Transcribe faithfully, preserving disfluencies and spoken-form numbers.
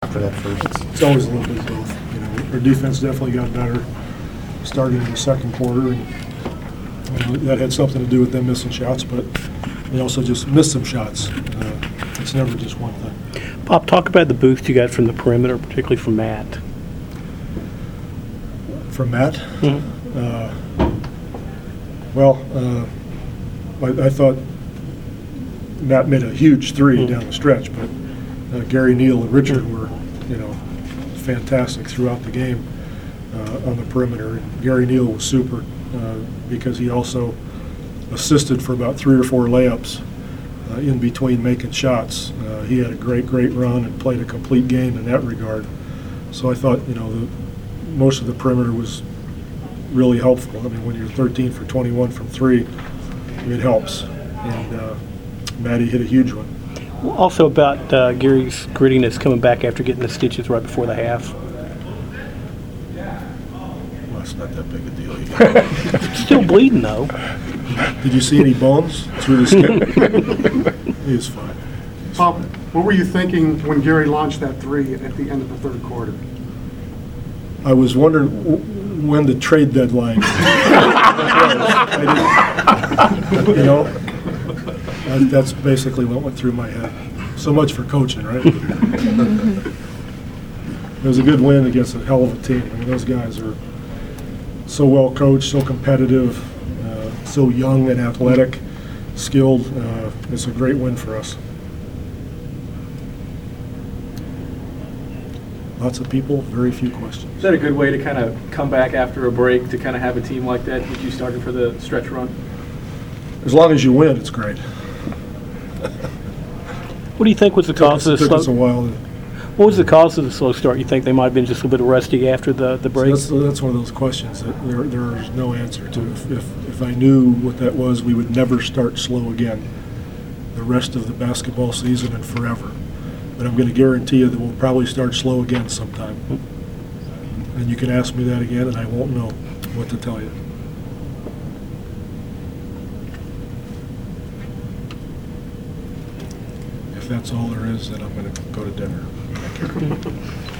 after that first. It's always a little bit of both. You know, our defense definitely got better starting in the second quarter, and you know, that had something to do with them missing shots, but they also just missed some shots. Uh, it's never just one thing. Bob, talk about the boost you got from the perimeter, particularly from Matt. From Matt? Mhm. Uh, well, uh, I, I thought Matt made a huge three Mhm. down the stretch, but uh, Gary Neal and Richard were, you know, fantastic throughout the game uh, on the perimeter. And Gary Neal was super uh, because he also assisted for about three or four layups uh, in between making shots. Uh, he had a great, great run and played a complete game in that regard. So I thought, you know, the, most of the perimeter was really helpful. I mean, when you're thirteen for twenty-one from three, it helps. And uh, Matty hit a huge one. Also about uh, Gary's grittiness coming back after getting the stitches right before the half. Well, it's not that big a deal. You Still bleeding, though. Did you see any bones through the skin? He was fine. Bob, what were you thinking when Gary launched that three at the end of the third quarter? I was wondering w- when the trade deadline. I didn't- You know, that- that's basically what went through my head. So much for coaching, right? It was a good win against a hell of a team. I mean, those guys are so well coached, so competitive, uh, so young and athletic, skilled. Uh, It's a great win for us. Lots of people, very few questions. Is that a good way to kind of come back after a break, to kind of have a team like that with you starting for the stretch run? As long as you win, it's great. What do you think was the Took cause us, of the took us a slow? while to. What was the cause of the slow start? You think they might have been just a bit rusty after the, the So break? that's, that's one of those questions that there, there is no answer to. If, if, if I knew what that was, we would never start slow again the rest of the basketball season and forever. But I'm going to guarantee you that we'll probably start slow again sometime. And you can ask me that again, and I won't know what to tell you. If that's all there is, then I'm going to go to dinner. Thank you.